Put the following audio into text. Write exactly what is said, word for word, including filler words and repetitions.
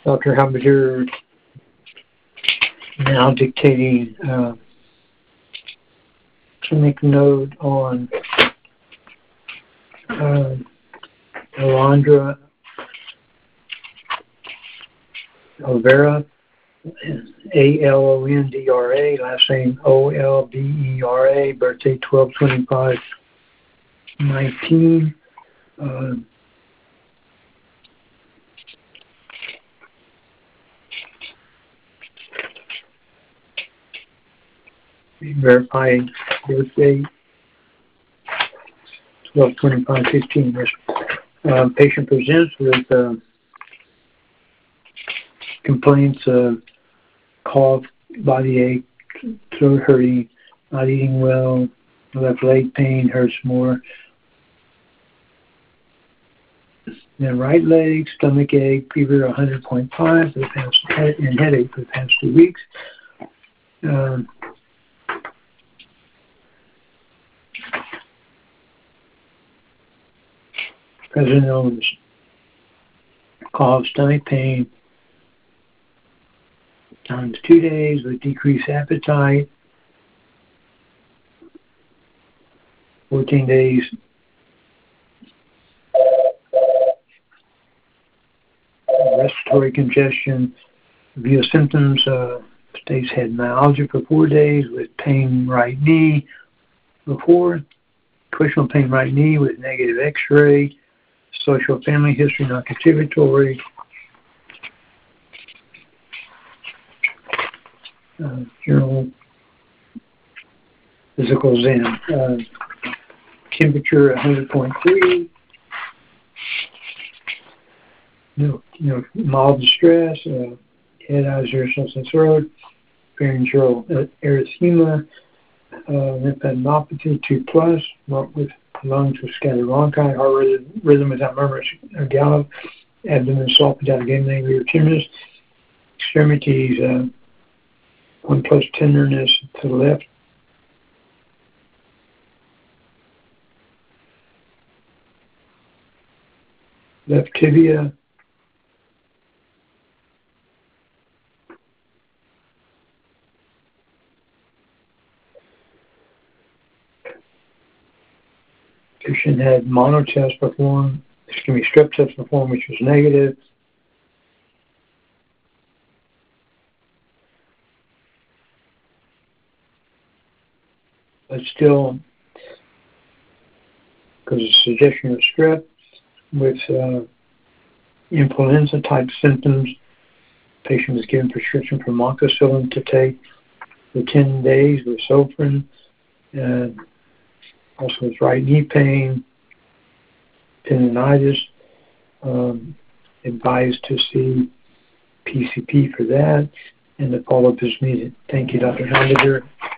Doctor Hamburger now dictating uh, clinic note on uh, Alondra Olvera, A L O N D R A, last name O L B E R A, birthday twelve twenty-five nineteen. Uh, verifying birth date twelve twenty-five fifteen. This uh, patient presents with uh, complaints of cough, body ache, throat hurting, not eating well, left leg pain, hurts more. Then right leg, stomach ache, fever one hundred point five for the past, and headache for the past two weeks. Um, President Owens, cough, stomach pain, times two days with decreased appetite, fourteen days respiratory congestion. Review symptoms, uh, states had myalgia for four days with pain right knee before, questionable pain right knee with negative x-ray, social family history not contributory, uh, general physical Zen, uh, temperature one hundred point three, you know, mild distress, uh, head, eyes, ears, nose, and throat, pharyngeal erythema, uh, lymphadenopathy two plus, marked with lungs with scattered bronchi, heart rhythm, rhythm without murmur or gallop, abdomen soft without gaining angry tenderness, extremities, uh, one plus tenderness to the left, left tibia, patient had mono test performed, excuse me, strep test performed, which was negative. But still, because of suggestion of strep with uh, influenza-type symptoms, patient was given prescription for amoxicillin to take for ten days with Sofrin, and also with right knee pain, tendonitis, um, advised to see P C P for that, and the follow-up is needed. Thank you, Doctor Hamburger.